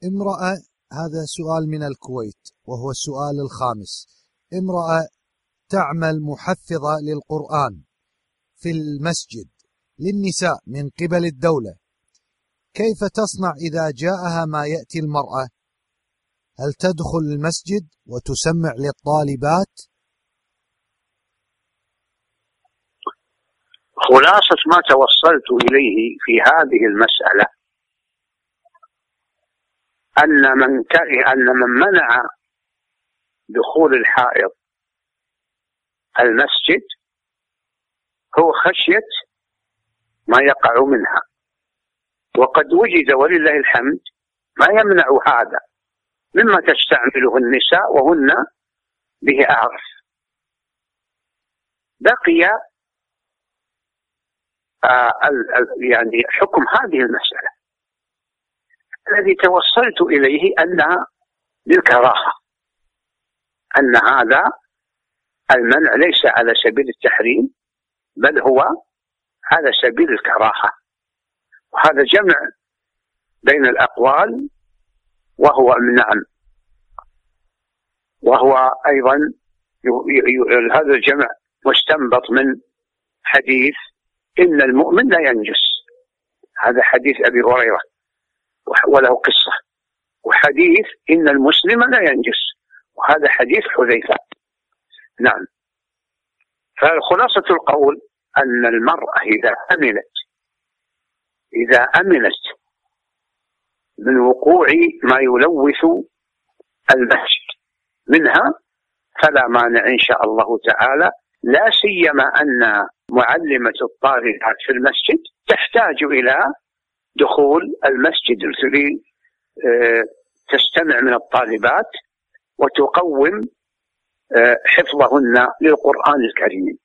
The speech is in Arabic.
امرأة، هذا سؤال من الكويت وهو السؤال الخامس. امرأة تعمل محفظة للقرآن في المسجد للنساء من قبل الدولة، كيف تصنع إذا جاءها ما يأتي المرأة؟ هل تدخل المسجد وتسمع للطالبات؟ خلاصة ما توصلت إليه في هذه المسألة أن من منع دخول الحائض المسجد هو خشية ما يقع منها، وقد وجد ولله الحمد ما يمنع هذا مما تستعمله النساء وهن به أعرف. بقي يعني حكم هذه المسألة الذي توصلت إليه أنها للكراهة، أن هذا المنع ليس على سبيل التحريم بل هو على سبيل الكراهة، وهذا جمع بين الأقوال، وهو نعم، وهو أيضا هذا الجمع مستنبط من حديث إن المؤمن لا ينجس، هذا حديث أبي هريرة وله قصة، وحديث إن المسلم لا ينجس وهذا حديث حذيفة. نعم، فخلاصة القول أن المرأة إذا أمنت من وقوع ما يلوث المسجد منها فلا مانع إن شاء الله تعالى، لا سيما أن معلمة الطالبات في المسجد تحتاج إلى دخول المسجد تستمع من الطالبات وتقوم حفظهن للقرآن الكريم.